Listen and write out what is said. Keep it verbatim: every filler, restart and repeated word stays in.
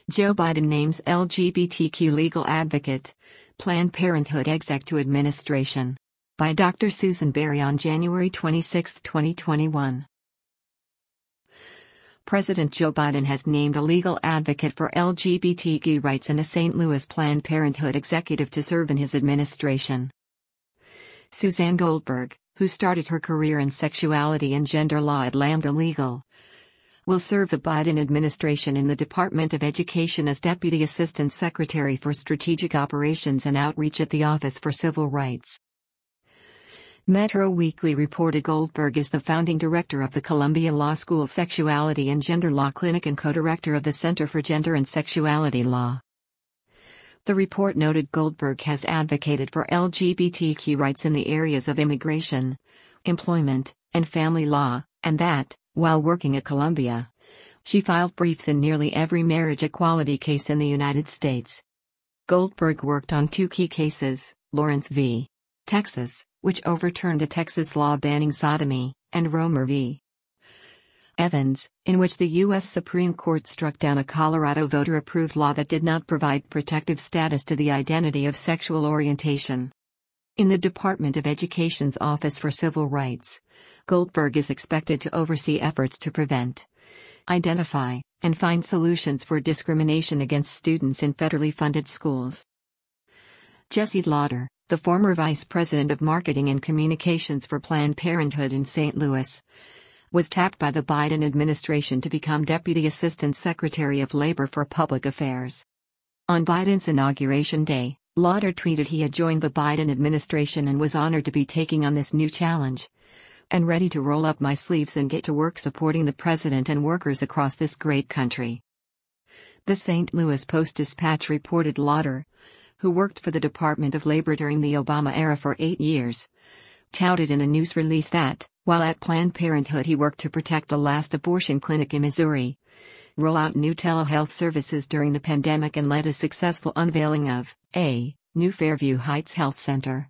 Joe Biden names L G B T Q legal advocate, Planned Parenthood exec to administration. By Doctor Susan Berry on January twenty-sixth, twenty twenty-one. President Joe Biden has named a legal advocate for L G B T Q rights and a Saint Louis Planned Parenthood executive to serve in his administration. Suzanne Goldberg, who started her career in sexuality and gender law at Lambda Legal, will serve the Biden administration in the Department of Education as Deputy Assistant Secretary for Strategic Operations and Outreach at the Office for Civil Rights. Metro Weekly reported Goldberg is the founding director of the Columbia Law School Sexuality and Gender Law Clinic and co-director of the Center for Gender and Sexuality Law. The report noted Goldberg has advocated for L G B T Q rights in the areas of immigration, employment, and family law, and that, while working at Columbia, she filed briefs in nearly every marriage equality case in the United States. Goldberg worked on two key cases, Lawrence v. Texas, which overturned a Texas law banning sodomy, and Romer v. Evans, in which the U S Supreme Court struck down a Colorado voter-approved law that did not provide protective status to the identity of sexual orientation. In the Department of Education's Office for Civil Rights, Goldberg is expected to oversee efforts to prevent, identify, and find solutions for discrimination against students in federally funded schools. Jesse Lauder, the former Vice President of Marketing and Communications for Planned Parenthood in Saint Louis, was tapped by the Biden administration to become Deputy Assistant Secretary of Labor for Public Affairs. On Biden's inauguration day, Lauder tweeted he had joined the Biden administration and was honored to be taking on this new challenge, and ready to roll up my sleeves and get to work supporting the president and workers across this great country. The Saint Louis Post-Dispatch reported Lauder, who worked for the Department of Labor during the Obama era for eight years, touted in a news release that, while at Planned Parenthood he worked to protect the last abortion clinic in Missouri, roll out new telehealth services during the pandemic and led a successful unveiling of a new Fairview Heights Health Center.